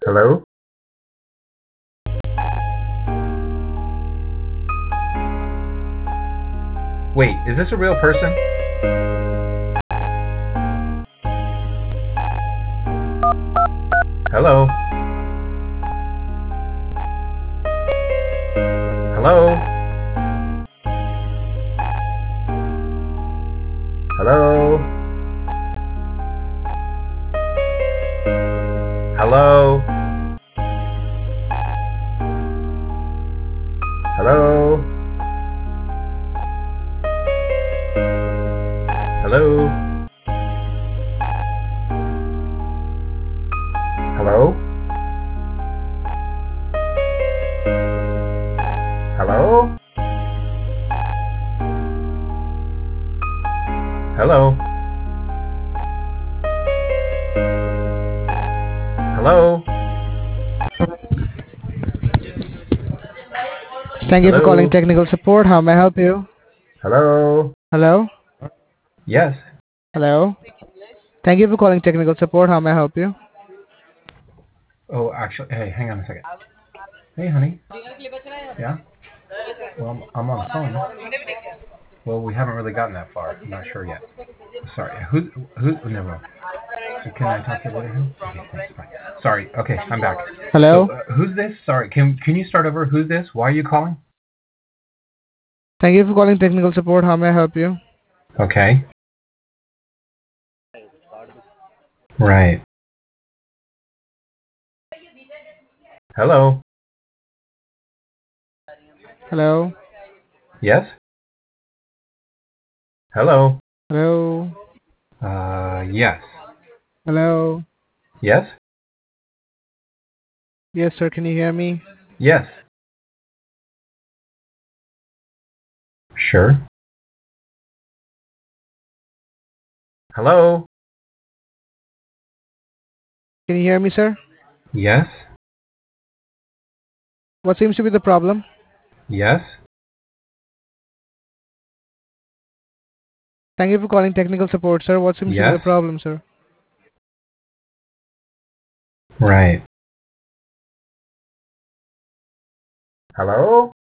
Hello? Wait, is this a real person? Hello? Hello? Hello? Hello? Hello? Hello? Hello? Hello? Hello? Hello? Thank you for calling Hello? technical support. How may I help you? Hello? Hello? Yes. Hello? Thank you for calling technical support. How may I help you? Oh, actually, hey, hang on a second. Hey, honey. Yeah? Well, I'm on the phone. Well, we haven't really gotten that far. I'm not sure yet. Sorry. No. Can I talk to you later, honey? Okay, thanks. Bye. Sorry. Okay, I'm back. So, Hello? who's this? Sorry. Can you start over? Who's this? Why are you calling? Thank you for calling technical support. How may I help you? Okay. Right. Hello. Hello? Yes. Hello. Hello? Yes. Hello? Yes. Yes, sir. Can you hear me? Yes. Sure. Hello. Can you hear me, sir? Yes. What seems to be the problem? Yes. Thank you for calling technical support, sir. What seems to be the Yes. problem, sir? Right. Hello.